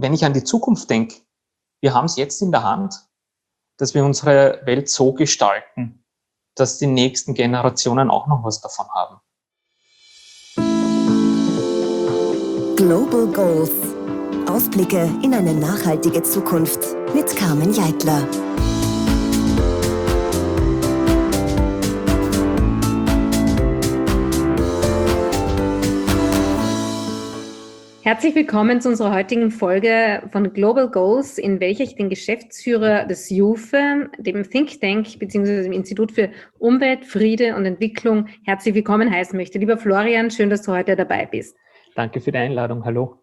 wenn ich an die Zukunft denke, wir haben es jetzt in der Hand, dass wir unsere Welt so gestalten, dass die nächsten Generationen auch noch was davon haben. Global Goals. Ausblicke in eine nachhaltige Zukunft mit Carmen Jeitler. Herzlich willkommen zu unserer heutigen Folge von Global Goals, in welcher ich den Geschäftsführer des JUFE, dem Think Tank bzw. dem Institut für Umwelt, Friede und Entwicklung, herzlich willkommen heißen möchte. Lieber Florian, schön, dass du heute dabei bist. Danke für die Einladung. Hallo.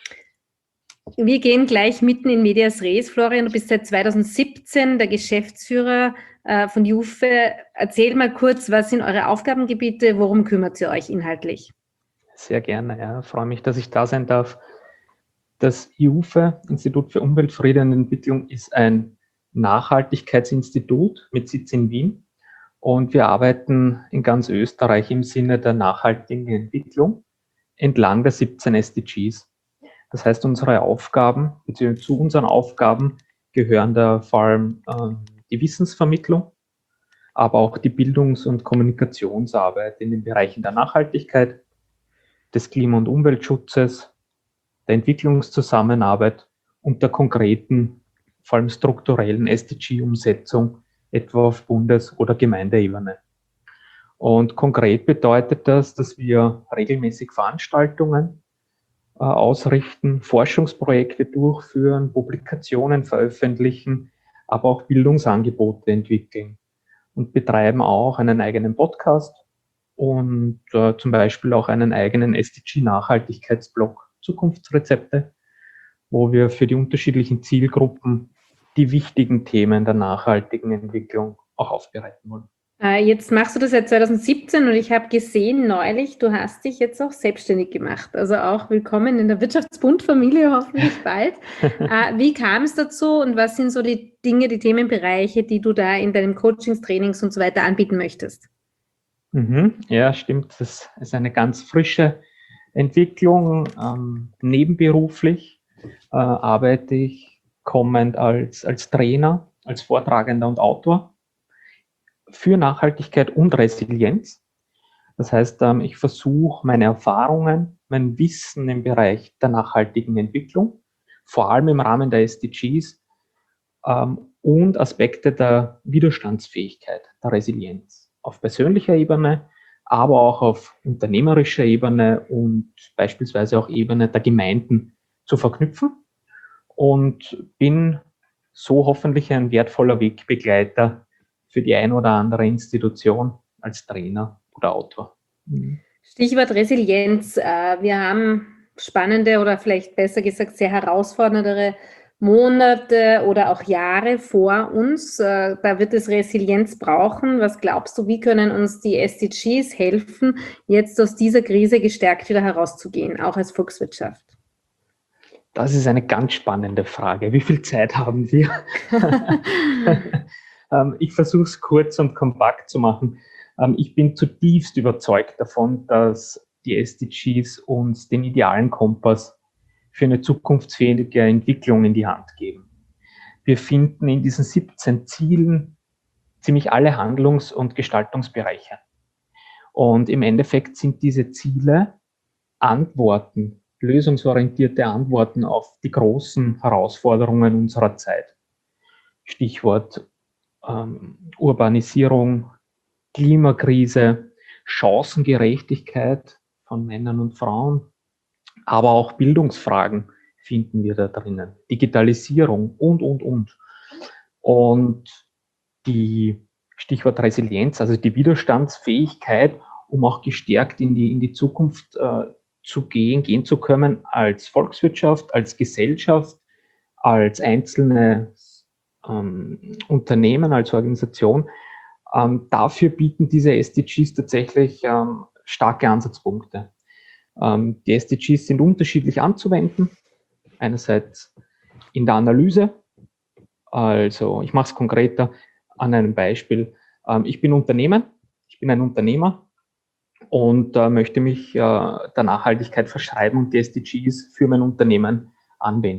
Wir gehen gleich mitten in medias res. Florian, du bist seit 2017 der Geschäftsführer von JUFE. Erzähl mal kurz, was sind eure Aufgabengebiete, worum kümmert ihr euch inhaltlich? Sehr gerne, ja. Ich freue mich, dass ich da sein darf. Das JUFE, Institut für Umwelt, Friede und Entwicklung, ist ein Nachhaltigkeitsinstitut mit Sitz in Wien. Und wir arbeiten in ganz Österreich im Sinne der nachhaltigen Entwicklung entlang der 17 SDGs. Das heißt, unsere Aufgaben, beziehungsweise zu unseren Aufgaben gehören da vor allem die Wissensvermittlung, aber auch die Bildungs- und Kommunikationsarbeit in den Bereichen der Nachhaltigkeit, des Klima- und Umweltschutzes, der Entwicklungszusammenarbeit und der konkreten, vor allem strukturellen SDG-Umsetzung, etwa auf Bundes- oder Gemeindeebene. Und konkret bedeutet das, dass wir regelmäßig Veranstaltungen ausrichten, Forschungsprojekte durchführen, Publikationen veröffentlichen, aber auch Bildungsangebote entwickeln und betreiben auch einen eigenen Podcast und zum Beispiel auch einen eigenen SDG-Nachhaltigkeitsblog Zukunftsrezepte, wo wir für die unterschiedlichen Zielgruppen die wichtigen Themen der nachhaltigen Entwicklung auch aufbereiten wollen. Jetzt machst du das seit 2017 und ich habe gesehen neulich, du hast dich jetzt auch selbstständig gemacht. Also auch willkommen in der Wirtschaftsbund-Familie hoffentlich bald. Wie kam es dazu und was sind so die Dinge, die Themenbereiche, die du da in deinen Coachings, Trainings und so weiter anbieten möchtest? Ja, stimmt. Das ist eine ganz frische Entwicklung. Nebenberuflich arbeite ich kommend als Trainer, als Vortragender und Autor für Nachhaltigkeit und Resilienz. Das heißt, ich versuche meine Erfahrungen, mein Wissen im Bereich der nachhaltigen Entwicklung, vor allem im Rahmen der SDGs und Aspekte der Widerstandsfähigkeit, der Resilienz auf persönlicher Ebene, aber auch auf unternehmerischer Ebene und beispielsweise auch Ebene der Gemeinden zu verknüpfen und bin so hoffentlich ein wertvoller Wegbegleiter für die ein oder andere Institution als Trainer oder Autor. Stichwort Resilienz. Wir haben spannende oder vielleicht besser gesagt sehr herausfordernde Monate oder auch Jahre vor uns. Da wird es Resilienz brauchen. Was glaubst du, wie können uns die SDGs helfen, jetzt aus dieser Krise gestärkt wieder herauszugehen, auch als Volkswirtschaft? Das ist eine ganz spannende Frage. Wie viel Zeit haben wir? Ich versuche es kurz und kompakt zu machen. Ich bin zutiefst überzeugt davon, dass die SDGs uns den idealen Kompass für eine zukunftsfähige Entwicklung in die Hand geben. Wir finden in diesen 17 Zielen ziemlich alle Handlungs- und Gestaltungsbereiche. Und im Endeffekt sind diese Ziele Antworten, lösungsorientierte Antworten auf die großen Herausforderungen unserer Zeit. Stichwort Urbanisierung, Klimakrise, Chancengerechtigkeit von Männern und Frauen, aber auch Bildungsfragen finden wir da drinnen, Digitalisierung und. Und die Stichwort Resilienz, also die Widerstandsfähigkeit, um auch gestärkt in die Zukunft gehen zu können als Volkswirtschaft, als Gesellschaft, als einzelne Unternehmen, als Organisation. Dafür bieten diese SDGs tatsächlich starke Ansatzpunkte. Die SDGs sind unterschiedlich anzuwenden. Einerseits in der Analyse, also ich mache es konkreter an einem Beispiel. Ich bin ein Unternehmer und möchte mich der Nachhaltigkeit verschreiben und die SDGs für mein Unternehmen anwenden.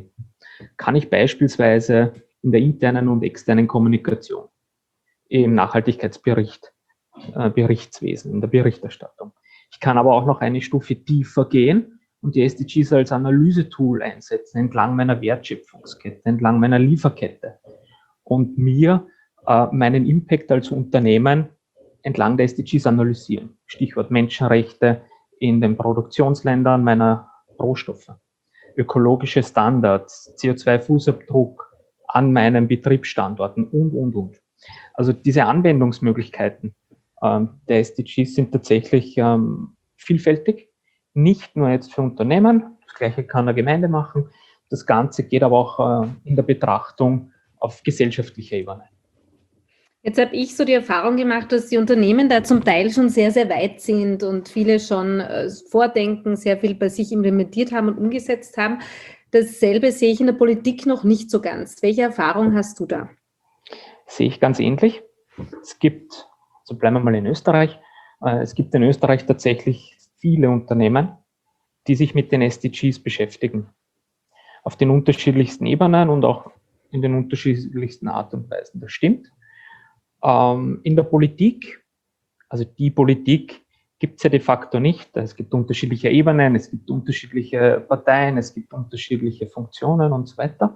kann ich beispielsweise in der internen und externen Kommunikation, im Nachhaltigkeitsbericht, Berichtswesen, in der Berichterstattung. Ich kann aber auch noch eine Stufe tiefer gehen und die SDGs als Analysetool einsetzen, entlang meiner Wertschöpfungskette, entlang meiner Lieferkette und mir meinen Impact als Unternehmen entlang der SDGs analysieren. Stichwort Menschenrechte in den Produktionsländern meiner Rohstoffe, ökologische Standards, CO2-Fußabdruck an meinen Betriebsstandorten und. Also diese Anwendungsmöglichkeiten der SDGs sind tatsächlich vielfältig, nicht nur jetzt für Unternehmen, das Gleiche kann eine Gemeinde machen, das Ganze geht aber auch in der Betrachtung auf gesellschaftlicher Ebene. Jetzt habe ich so die Erfahrung gemacht, dass die Unternehmen da zum Teil schon sehr, sehr weit sind und viele schon vordenken, sehr viel bei sich implementiert haben und umgesetzt haben. Dasselbe sehe ich in der Politik noch nicht so ganz. Welche Erfahrung hast du da? Sehe ich ganz ähnlich. Es gibt, so bleiben wir mal in Österreich, es gibt in Österreich tatsächlich viele Unternehmen, die sich mit den SDGs beschäftigen. Auf den unterschiedlichsten Ebenen und auch in den unterschiedlichsten Art und Weisen. Das stimmt. In der Politik, also die Politik gibt es ja de facto nicht. Es gibt unterschiedliche Ebenen, es gibt unterschiedliche Parteien, es gibt unterschiedliche Funktionen und so weiter.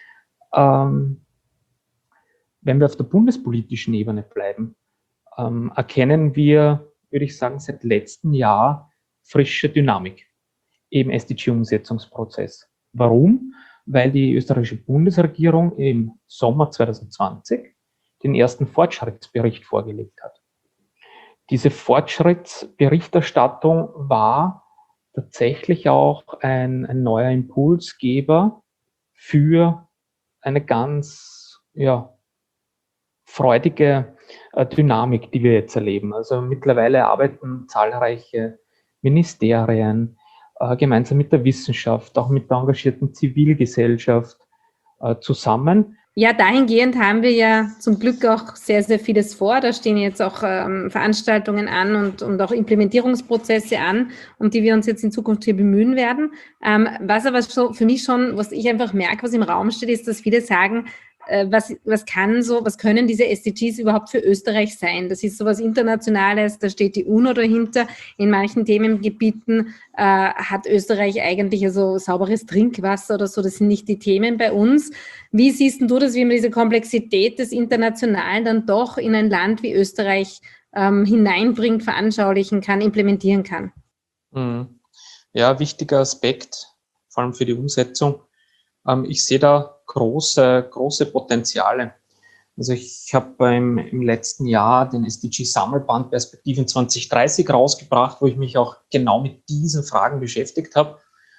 Wenn wir auf der bundespolitischen Ebene bleiben, erkennen wir, würde ich sagen, seit letztem Jahr frische Dynamik im SDG-Umsetzungsprozess. Warum? Weil die österreichische Bundesregierung im Sommer 2020 den ersten Fortschrittsbericht vorgelegt hat. Diese Fortschrittsberichterstattung war tatsächlich auch ein neuer Impulsgeber für eine ganz freudige Dynamik, die wir jetzt erleben. Also mittlerweile arbeiten zahlreiche Ministerien gemeinsam mit der Wissenschaft, auch mit der engagierten Zivilgesellschaft zusammen. Ja, dahingehend haben wir ja zum Glück auch sehr, sehr vieles vor. Da stehen jetzt auch Veranstaltungen an und auch Implementierungsprozesse an, um die wir uns jetzt in Zukunft hier bemühen werden. Was aber so für mich schon, was ich einfach merke, was im Raum steht, ist, dass viele sagen, was können diese SDGs überhaupt für Österreich sein? Das ist sowas Internationales, da steht die UNO dahinter. In manchen Themengebieten hat Österreich eigentlich also sauberes Trinkwasser oder so, das sind nicht die Themen bei uns. Wie siehst du das, wie man diese Komplexität des Internationalen dann doch in ein Land wie Österreich hineinbringt, veranschaulichen kann, implementieren kann? Ja, wichtiger Aspekt, vor allem für die Umsetzung. Ich sehe da große Potenziale. Also ich habe im letzten Jahr den SDG-Sammelband Perspektiven 2030 rausgebracht, wo ich mich auch genau mit diesen Fragen beschäftigt habe.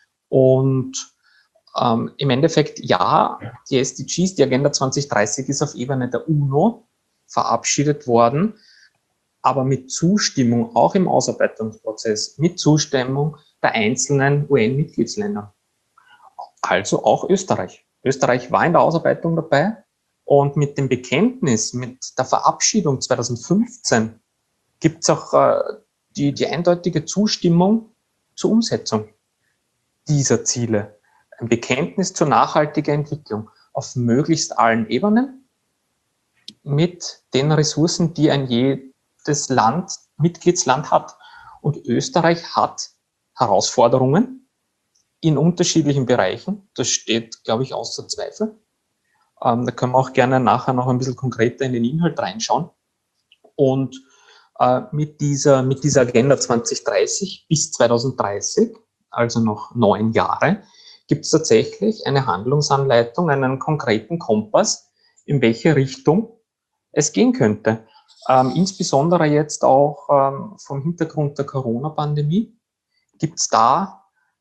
Und im Endeffekt, ja, die SDGs, die Agenda 2030 ist auf Ebene der UNO verabschiedet worden, aber mit Zustimmung, auch im Ausarbeitungsprozess, mit Zustimmung der einzelnen UN-Mitgliedsländer. Also auch Österreich. Österreich war in der Ausarbeitung dabei und mit dem Bekenntnis, mit der Verabschiedung 2015 gibt es auch die eindeutige Zustimmung zur Umsetzung dieser Ziele. Ein Bekenntnis zur nachhaltigen Entwicklung auf möglichst allen Ebenen mit den Ressourcen, die ein jedes Mitgliedsland hat. Und Österreich hat Herausforderungen in unterschiedlichen Bereichen. Das steht, glaube ich, außer Zweifel. Da können wir auch gerne nachher noch ein bisschen konkreter in den Inhalt reinschauen. Und mit dieser Agenda 2030 bis 2030, also noch 9 Jahre, gibt es tatsächlich eine Handlungsanleitung, einen konkreten Kompass, in welche Richtung es gehen könnte. Insbesondere jetzt auch vom Hintergrund der Corona-Pandemie gibt es da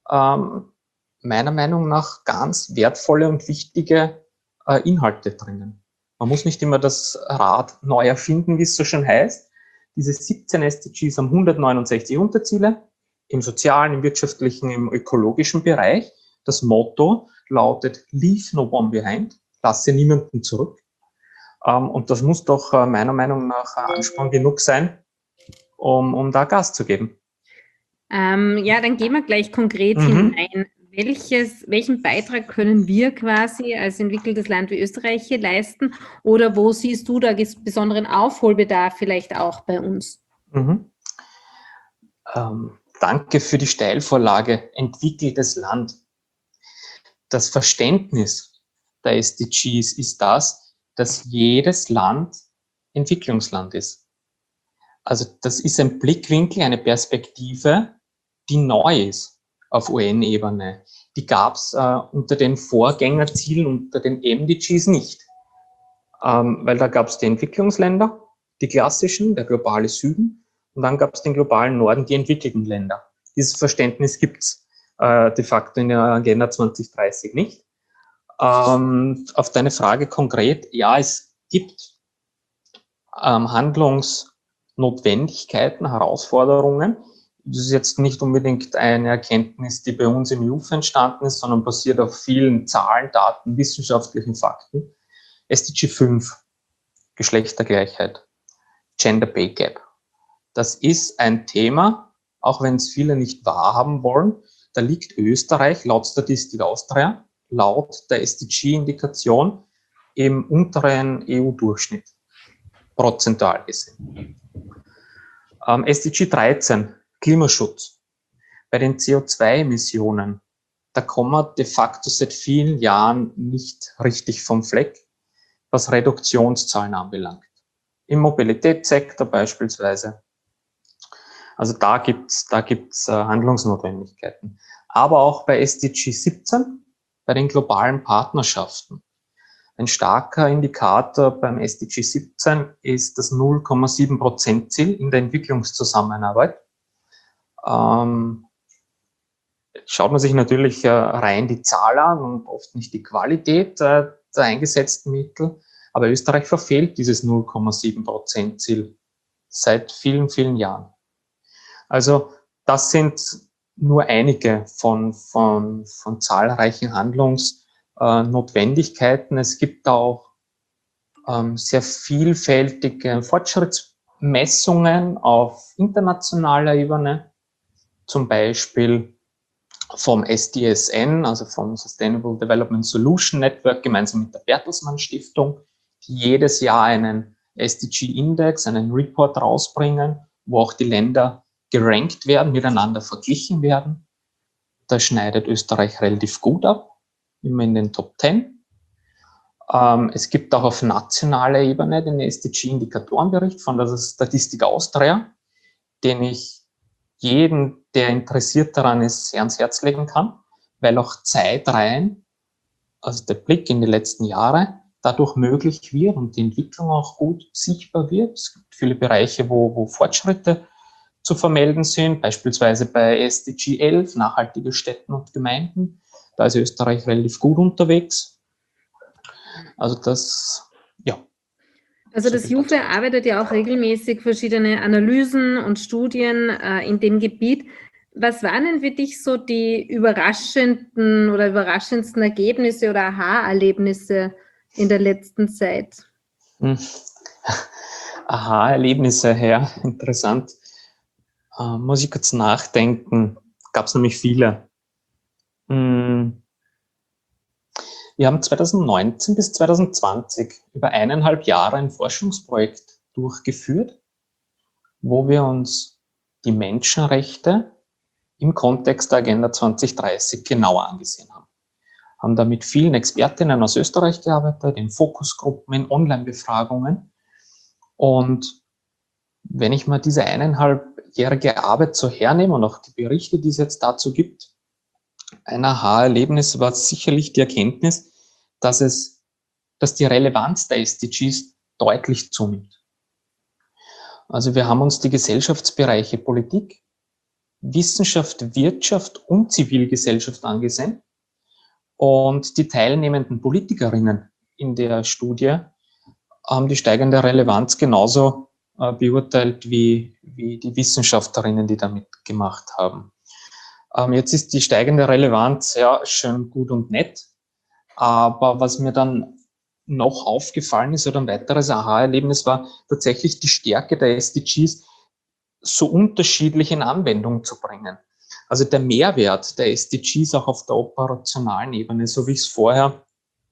meiner Meinung nach ganz wertvolle und wichtige Inhalte drinnen. Man muss nicht immer das Rad neu erfinden, wie es so schön heißt. Diese 17 SDGs haben 169 Unterziele im sozialen, im wirtschaftlichen, im ökologischen Bereich. Das Motto lautet Leave no one behind, lasse niemanden zurück. Und das muss doch meiner Meinung nach Ansporn genug sein, um da Gas zu geben. Ja, dann gehen wir gleich konkret hinein. Welchen Beitrag können wir quasi als entwickeltes Land wie Österreich hier leisten? Oder wo siehst du da besonderen Aufholbedarf vielleicht auch bei uns? Mhm. Danke für die Steilvorlage. Entwickeltes Land. Das Verständnis der SDGs ist das, dass jedes Land Entwicklungsland ist. Also das ist ein Blickwinkel, eine Perspektive, die neu ist auf UN-Ebene. Die gab es unter den Vorgängerzielen, unter den MDGs nicht. Weil da gab es die Entwicklungsländer, die klassischen, der globale Süden, und dann gab es den globalen Norden, die entwickelten Länder. Dieses Verständnis gibt es de facto in der Agenda 2030 nicht. Auf deine Frage konkret, ja, es gibt Handlungsnotwendigkeiten, Herausforderungen. Das ist jetzt nicht unbedingt eine Erkenntnis, die bei uns im JUF entstanden ist, sondern basiert auf vielen Zahlen, Daten, wissenschaftlichen Fakten. SDG 5, Geschlechtergleichheit, Gender Pay Gap. Das ist ein Thema, auch wenn es viele nicht wahrhaben wollen. Da liegt Österreich laut Statistik Austria, laut der SDG-Indikation im unteren EU-Durchschnitt, prozentual gesehen. SDG 13, Klimaschutz. Bei den CO2-Emissionen, da kommen wir de facto seit vielen Jahren nicht richtig vom Fleck, was Reduktionszahlen anbelangt. Im Mobilitätssektor beispielsweise. Also da gibt's Handlungsnotwendigkeiten. Aber auch bei SDG 17, bei den globalen Partnerschaften. Ein starker Indikator beim SDG 17 ist das 0,7% Ziel in der Entwicklungszusammenarbeit. Schaut man sich natürlich rein die Zahl an und oft nicht die Qualität der eingesetzten Mittel. Aber Österreich verfehlt dieses 0,7% Ziel seit vielen, vielen Jahren. Also das sind nur einige von zahlreichen Handlungsnotwendigkeiten. Es gibt auch sehr vielfältige Fortschrittsmessungen auf internationaler Ebene, zum Beispiel vom SDSN, also vom Sustainable Development Solution Network, gemeinsam mit der Bertelsmann Stiftung, die jedes Jahr einen SDG-Index, einen Report rausbringen, wo auch die Länder gerankt werden, miteinander verglichen werden. Da schneidet Österreich relativ gut ab, immer in den Top 10. Es gibt auch auf nationaler Ebene den SDG-Indikatorenbericht von der Statistik Austria, den ich jeden, der interessiert daran ist, sehr ans Herz legen kann, weil auch Zeitreihen, also der Blick in die letzten Jahre, dadurch möglich wird und die Entwicklung auch gut sichtbar wird. Es gibt viele Bereiche, wo Fortschritte zu vermelden sind, beispielsweise bei SDG 11, nachhaltige Städten und Gemeinden. Da ist Österreich relativ gut unterwegs. Also das, ja. Also das JUF erarbeitet ja auch regelmäßig verschiedene Analysen und Studien in dem Gebiet. Was waren denn für dich so die überraschendsten Ergebnisse oder Aha-Erlebnisse in der letzten Zeit? Aha-Erlebnisse, ja, interessant. Muss ich kurz nachdenken. Gab es nämlich viele. Wir haben 2019 bis 2020 über 1,5 Jahre ein Forschungsprojekt durchgeführt, wo wir uns die Menschenrechte im Kontext der Agenda 2030 genauer angesehen haben. Haben da mit vielen Expertinnen aus Österreich gearbeitet, in Fokusgruppen, in Online-Befragungen. Und wenn ich mal diese 1,5-jährige Arbeit so hernehme und auch die Berichte, die es jetzt dazu gibt, ein Aha-Erlebnis war sicherlich die Erkenntnis, dass die Relevanz der SDGs deutlich zunimmt. Also wir haben uns die Gesellschaftsbereiche Politik, Wissenschaft, Wirtschaft und Zivilgesellschaft angesehen und die teilnehmenden Politikerinnen in der Studie haben die steigende Relevanz genauso beurteilt wie die Wissenschaftlerinnen, die da mitgemacht haben. Jetzt ist die steigende Relevanz ja schön gut und nett, aber was mir dann noch aufgefallen ist oder ein weiteres Aha-Erlebnis war tatsächlich die Stärke der SDGs so unterschiedlich in Anwendung zu bringen. Also der Mehrwert der SDGs auch auf der operationalen Ebene, so wie ich es vorher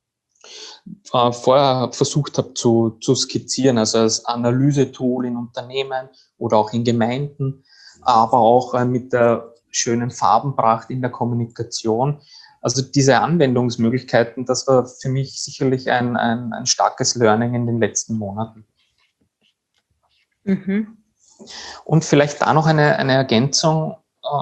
versucht habe zu skizzieren, also als Analysetool in Unternehmen oder auch in Gemeinden, aber auch mit der schönen Farbenpracht in der Kommunikation. Also diese Anwendungsmöglichkeiten, das war für mich sicherlich ein starkes Learning in den letzten Monaten. Mhm. Und vielleicht da noch eine Ergänzung.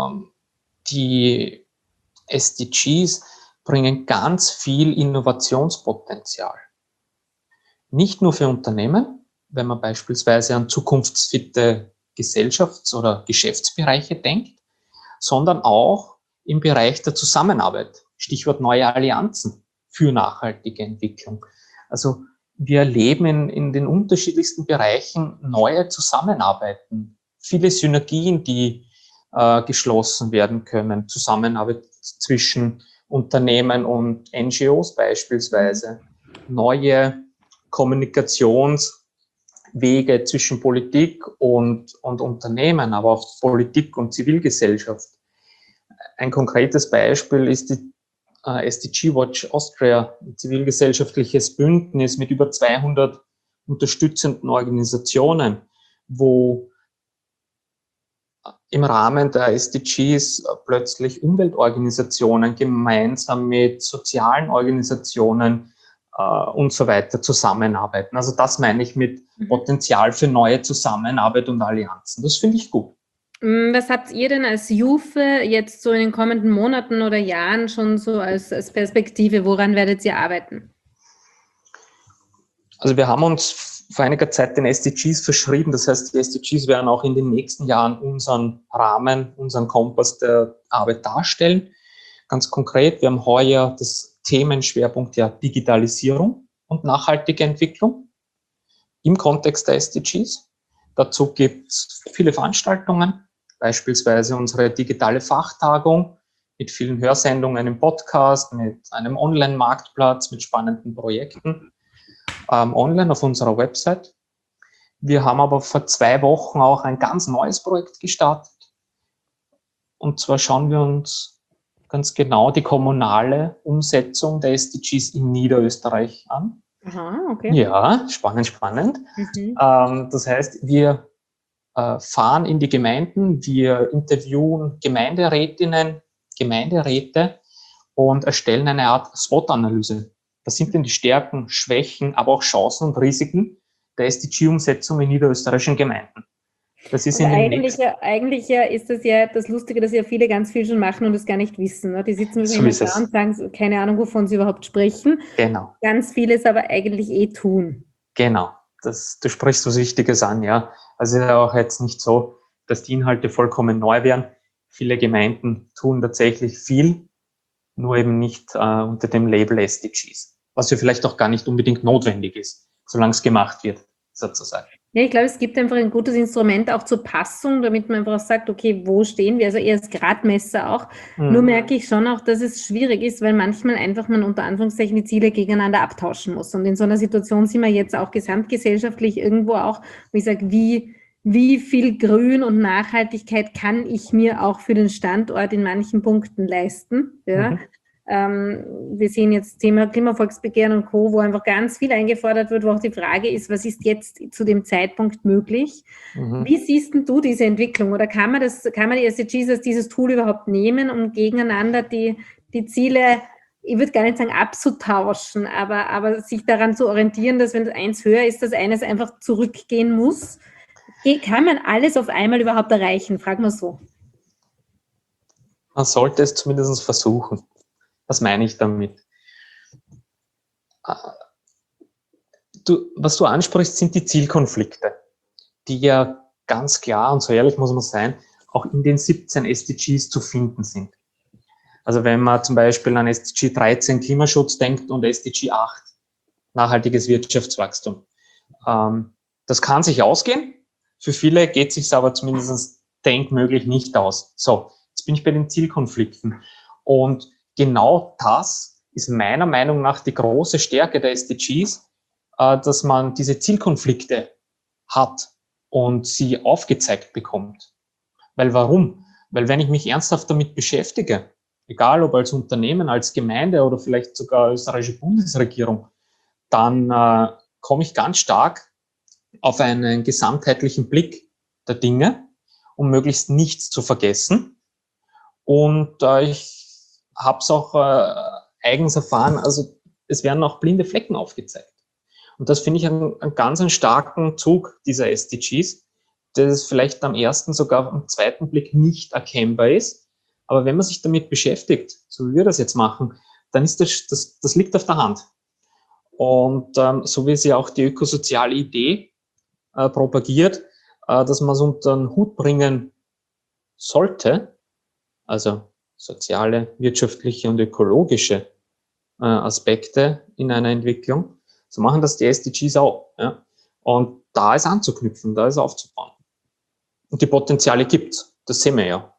Die SDGs bringen ganz viel Innovationspotenzial. Nicht nur für Unternehmen, wenn man beispielsweise an zukunftsfitte Gesellschafts- oder Geschäftsbereiche denkt, sondern auch im Bereich der Zusammenarbeit. Stichwort neue Allianzen für nachhaltige Entwicklung. Also wir erleben in den unterschiedlichsten Bereichen neue Zusammenarbeiten, viele Synergien, die geschlossen werden können. Zusammenarbeit zwischen Unternehmen und NGOs beispielsweise, neue Kommunikationswege zwischen Politik und Unternehmen, aber auch Politik und Zivilgesellschaft. Ein konkretes Beispiel ist die SDG Watch Austria, ein zivilgesellschaftliches Bündnis mit über 200 unterstützenden Organisationen, wo im Rahmen der SDGs plötzlich Umweltorganisationen gemeinsam mit sozialen Organisationen und so weiter zusammenarbeiten. Also das meine ich mit Potenzial für neue Zusammenarbeit und Allianzen. Das finde ich gut. Was habt ihr denn als JUFE jetzt so in den kommenden Monaten oder Jahren schon so als Perspektive? Woran werdet ihr arbeiten? Also wir haben uns vor einiger Zeit den SDGs verschrieben. Das heißt, die SDGs werden auch in den nächsten Jahren unseren Rahmen, unseren Kompass der Arbeit darstellen. Ganz konkret, wir haben heuer das Themenschwerpunkt ja Digitalisierung und nachhaltige Entwicklung im Kontext der SDGs. Dazu gibt es viele Veranstaltungen, beispielsweise unsere digitale Fachtagung mit vielen Hörsendungen im Podcast, mit einem Online-Marktplatz, mit spannenden Projekten online auf unserer Website. Wir haben aber vor 2 Wochen auch ein ganz neues Projekt gestartet. Und zwar schauen wir uns ganz genau die kommunale Umsetzung der SDGs in Niederösterreich an. Aha, okay. Ja, spannend, spannend. Das heißt, wir fahren in die Gemeinden, wir interviewen Gemeinderätinnen, Gemeinderäte und erstellen eine Art SWOT-Analyse. Was sind denn die Stärken, Schwächen, aber auch Chancen und Risiken der SDG-Umsetzung in niederösterreichischen Gemeinden? Das ist Also in den eigentlich ist das ja das Lustige, dass ja viele ganz viel schon machen und es gar nicht wissen. Ne? Die sitzen wahrscheinlich da und sagen, so, keine Ahnung, wovon sie überhaupt sprechen. Genau. Ganz vieles aber eigentlich tun. Genau. Du sprichst was Wichtiges an, ja. Also es ist auch jetzt nicht so, dass die Inhalte vollkommen neu wären. Viele Gemeinden tun tatsächlich viel, nur eben nicht unter dem Label SDGs. Was ja vielleicht auch gar nicht unbedingt notwendig ist, solange es gemacht wird, sozusagen. Ja, ich glaube, es gibt einfach ein gutes Instrument auch zur Passung, damit man einfach sagt, okay, wo stehen wir? Also eher als Gradmesser auch. Nur merke ich schon auch, dass es schwierig ist, weil manchmal einfach man unter Anführungszeichen die Ziele gegeneinander abtauschen muss. Und in so einer Situation sind wir jetzt auch gesamtgesellschaftlich irgendwo auch, wo ich sage, wie viel Grün und Nachhaltigkeit kann ich mir auch für den Standort in manchen Punkten leisten? Ja. Wir sehen jetzt Thema Klimavolksbegehren und Co., wo einfach ganz viel eingefordert wird, wo auch die Frage ist, was ist jetzt zu dem Zeitpunkt möglich? Wie siehst denn du diese Entwicklung? Oder kann man die SDGs als dieses Tool überhaupt nehmen, um gegeneinander die Ziele, ich würde gar nicht sagen abzutauschen, aber sich daran zu orientieren, dass wenn das eins höher ist, dass eines einfach zurückgehen muss? Kann man alles auf einmal überhaupt erreichen? Frag mal so. Man sollte es zumindest versuchen. Was meine ich damit? Was du ansprichst, sind die Zielkonflikte, die ja ganz klar, und so ehrlich muss man sein, auch in den 17 SDGs zu finden sind. Also wenn man zum Beispiel an SDG 13 Klimaschutz denkt und SDG 8 nachhaltiges Wirtschaftswachstum. Das kann sich ausgehen. Für viele geht es sich aber zumindest denkmöglich nicht aus. So, jetzt bin ich bei den Zielkonflikten. Und genau das ist meiner Meinung nach die große Stärke der SDGs, dass man diese Zielkonflikte hat und sie aufgezeigt bekommt. Weil warum? Weil wenn ich mich ernsthaft damit beschäftige, egal ob als Unternehmen, als Gemeinde oder vielleicht sogar österreichische Bundesregierung, dann komme ich ganz stark auf einen gesamtheitlichen Blick der Dinge, um möglichst nichts zu vergessen. Und ich habe es auch eigens erfahren, also es werden auch blinde Flecken aufgezeigt. Und das finde ich einen ganz starken Zug dieser SDGs, das vielleicht am ersten, sogar am zweiten Blick nicht erkennbar ist. Aber wenn man sich damit beschäftigt, so wie wir das jetzt machen, dann ist das liegt auf der Hand. Und so wie sie auch die ökosoziale Idee propagiert, dass man es unter den Hut bringen sollte, also soziale, wirtschaftliche und ökologische Aspekte in einer Entwicklung, so machen das die SDGs auch. Ja? Und da ist anzuknüpfen, da ist aufzubauen. Und die Potenziale gibt's, das sehen wir ja.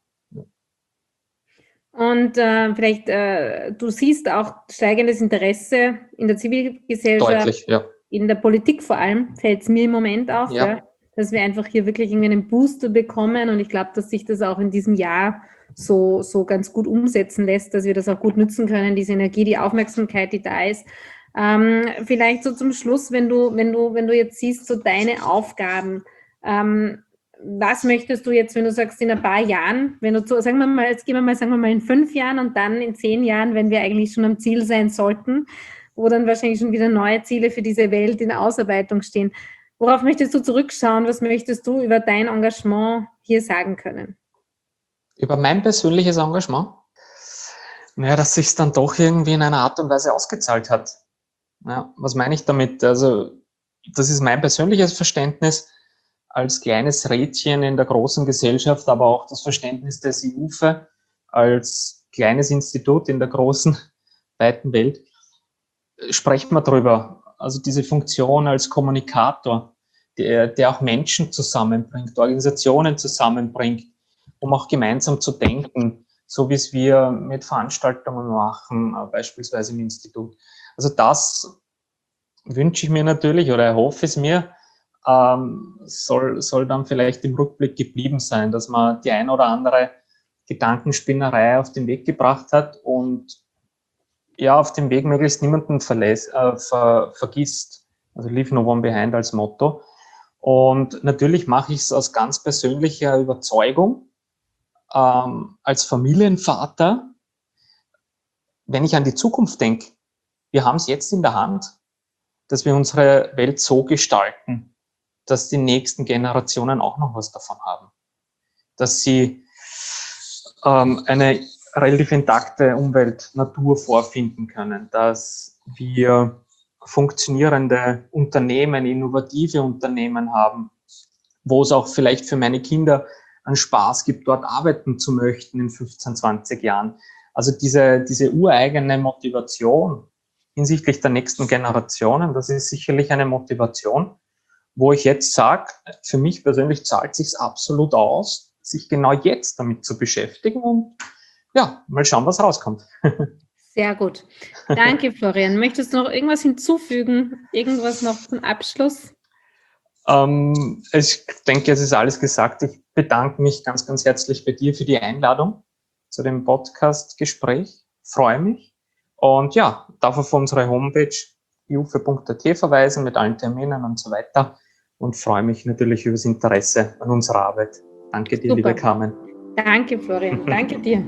Und vielleicht, du siehst auch steigendes Interesse in der Zivilgesellschaft, Deutlich, ja. in der Politik vor allem, fällt es mir im Moment auf, ja, dass wir einfach hier wirklich irgendwie einen Booster bekommen. Und ich glaube, dass sich das auch in diesem Jahr so ganz gut umsetzen lässt, dass wir das auch gut nutzen können, diese Energie, die Aufmerksamkeit, die da ist. Vielleicht so zum Schluss, wenn du jetzt siehst, so deine Aufgaben, was möchtest du jetzt, wenn du sagst, in ein paar Jahren, wenn du sagen wir mal in 5 Jahren und dann in 10 Jahren, wenn wir eigentlich schon am Ziel sein sollten, wo dann wahrscheinlich schon wieder neue Ziele für diese Welt in Ausarbeitung stehen. Worauf möchtest du zurückschauen? Was möchtest du über dein Engagement hier sagen können? Über mein persönliches Engagement? Naja, dass sich es dann doch irgendwie in einer Art und Weise ausgezahlt hat. Ja, was meine ich damit? Also, das ist mein persönliches Verständnis als kleines Rädchen in der großen Gesellschaft, aber auch das Verständnis des IUFE als kleines Institut in der großen, weiten Welt. Sprechen wir drüber. Also diese Funktion als Kommunikator, der auch Menschen zusammenbringt, Organisationen zusammenbringt, um auch gemeinsam zu denken, so wie es wir mit Veranstaltungen machen, beispielsweise im Institut. Also das wünsche ich mir natürlich oder erhoffe es mir, soll dann vielleicht im Rückblick geblieben sein, dass man die ein oder andere Gedankenspinnerei auf den Weg gebracht hat und ja, auf dem Weg möglichst niemanden vergisst. Also leave no one behind als Motto. Und natürlich mache ich es aus ganz persönlicher Überzeugung, als Familienvater, wenn ich an die Zukunft denke, wir haben es jetzt in der Hand, dass wir unsere Welt so gestalten, dass die nächsten Generationen auch noch was davon haben. Dass sie eine relativ intakte Umwelt, Natur vorfinden können, dass wir funktionierende Unternehmen, innovative Unternehmen haben, wo es auch vielleicht für meine Kinder einen Spaß gibt, dort arbeiten zu möchten in 15, 20 Jahren. Also diese ureigene Motivation hinsichtlich der nächsten Generationen, das ist sicherlich eine Motivation, wo ich jetzt sage, für mich persönlich zahlt es sich absolut aus, sich genau jetzt damit zu beschäftigen und ja, mal schauen, was rauskommt. Sehr gut. Danke, Florian. Möchtest du noch irgendwas hinzufügen? Irgendwas noch zum Abschluss? Ich denke, es ist alles gesagt. Ich bedanke mich ganz, ganz herzlich bei dir für die Einladung zu dem Podcast-Gespräch. Freue mich. Und ja, darf auf unsere Homepage iufe.at verweisen mit allen Terminen und so weiter. Und freue mich natürlich über das Interesse an unserer Arbeit. Danke dir, liebe Carmen. Danke, Florian. Danke dir.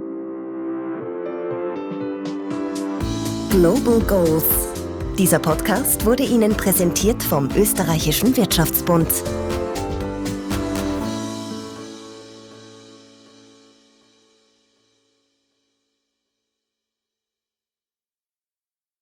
Global Goals. Dieser Podcast wurde Ihnen präsentiert vom Österreichischen Wirtschaftsbund.